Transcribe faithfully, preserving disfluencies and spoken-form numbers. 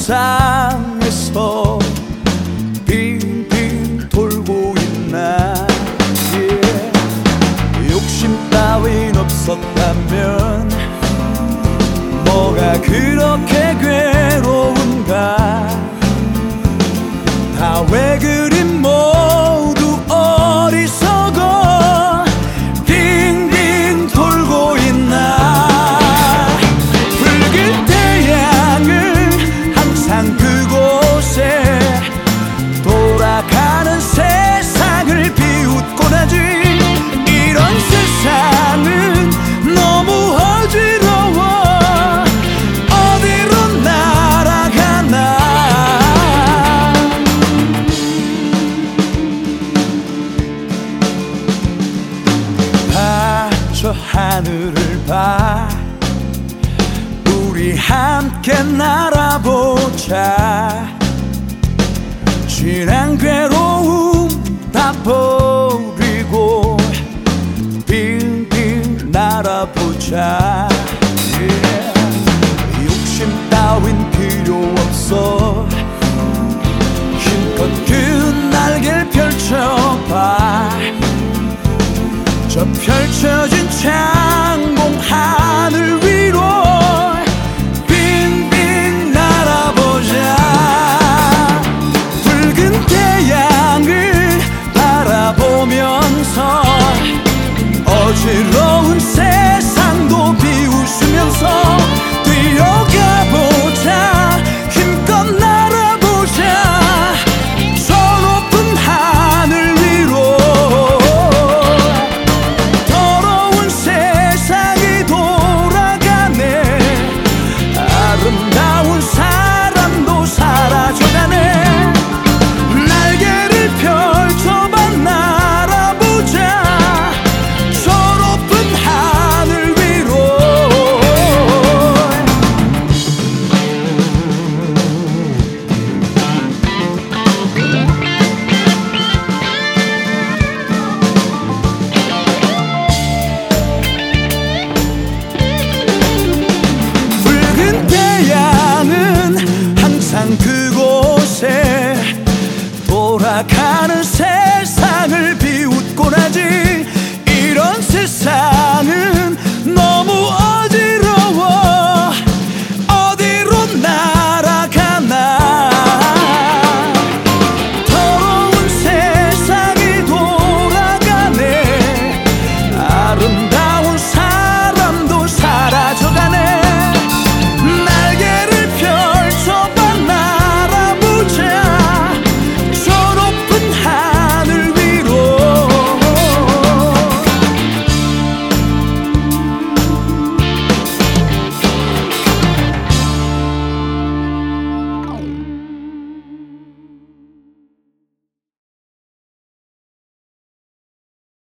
세상에서 빙빙 돌고 있나. yeah. 욕심 따윈 없었다면 뭐가 그렇게 괴로운가. 다 왜 그리 모두 어리석어 빙빙 돌고 있나. 붉은 태양을 항상 그곳에 돌아가는 세상을 비웃곤 하지. 이런 세상은 너무 어지러워 어디로 날아가나. 봐, 저 하늘을 봐. 우리 함께 날아보자. 지난 괴로움 다 버리고 빙빙 날아보자.